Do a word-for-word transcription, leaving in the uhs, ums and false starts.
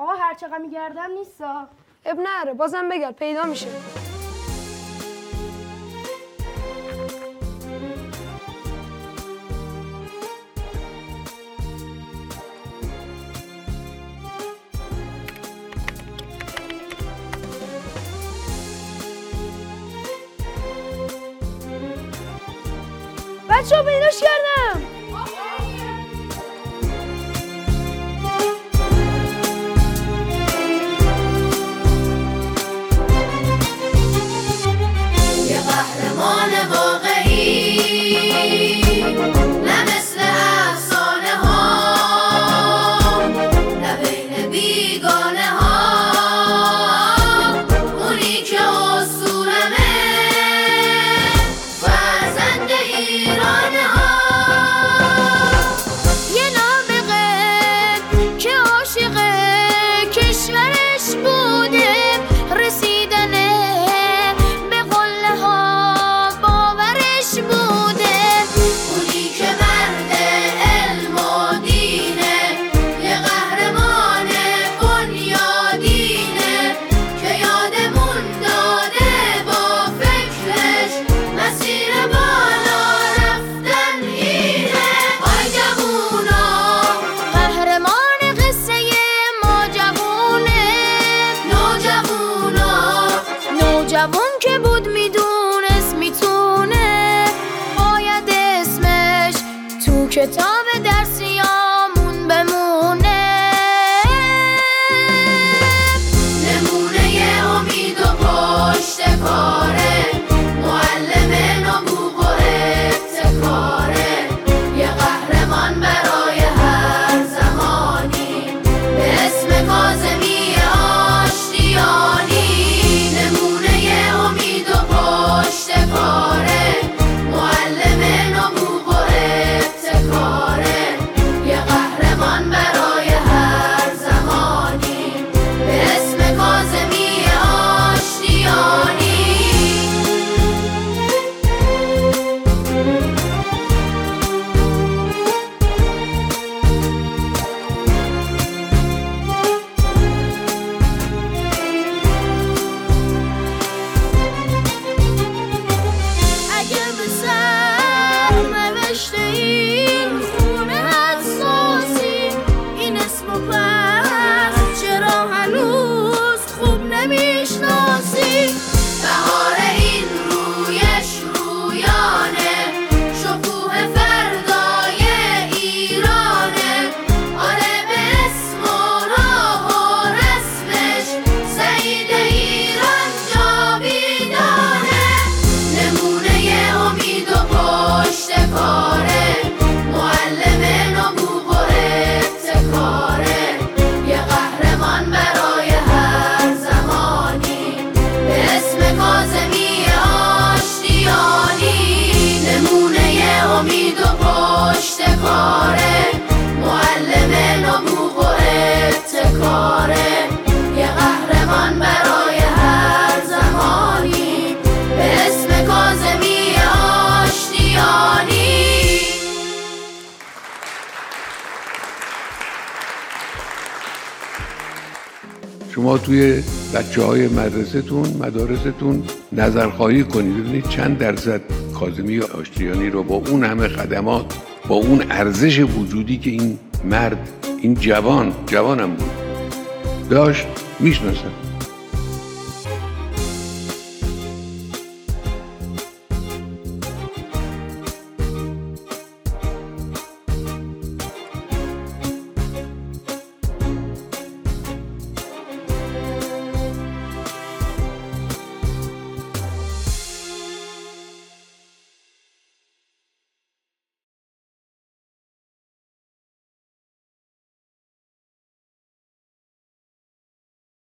آقا هر چقدر میگردم نیستا. اب نره بازم بگرد پیدا میشه. بچه ها پیداش کردم. یه قهرمان واقعی نه مثل افسانه ها، نه بین بیگانه ها، اونی که اسطوره‌مه فرزند ایرانه ها. یه نابغه که عاشق کشورش بوده، رسیدن به قله ها باورش بوده. اونی که مرد علم و دینه، یه قهرمان بنیادینه که یادمون داده با فکرش مسیر بالا رفتن اینه. آی جوونا قهرمان قصه ما جوونه، نوجوونا نوجوون که بود میدونست میتونه، باید اسمش تو کتاب درسیامون بمونه. نمونه امید و پشتکاره، معلم نبوغ و ابتکاره، یه قهرمان برای هر زمانی به اسم کاظمی آشتیانی. نمونه امید و پشتکاره، معلم نبوغ و ابتکاره، یه قهرمان برای هر زمانی به اسم کاظمی آشتیانی. اگه به سر نوشته این خونه حساسی، این اسمو پس چرا هنوز خوب نمیشناسی؟ بهار این رویش رویانه، شکوه فردای ایرانه. آره به اسم و راه و رسمش سعید ایران جاویدانه. نمونه امید و پشتکاره، معلم نبوغ و ابتکاره، یه قهرمان برای هر زمانی به اسم کاظمی آشتیانی. نمونه امید و پشتکاره، معلم نبوغ و ابتکاره، یه قهرمان برای هر زمانی به اسم کاظمی آشتیانی. شما توی بچه های مدرسه‌تون مدارستون نظرخواهی کنید ببینید چند درصد کاظمی آشتیانی رو با اون همه خدمات، با اون ارزش وجودی که این مرد، این جوان جوانم بود داشت میشناسن.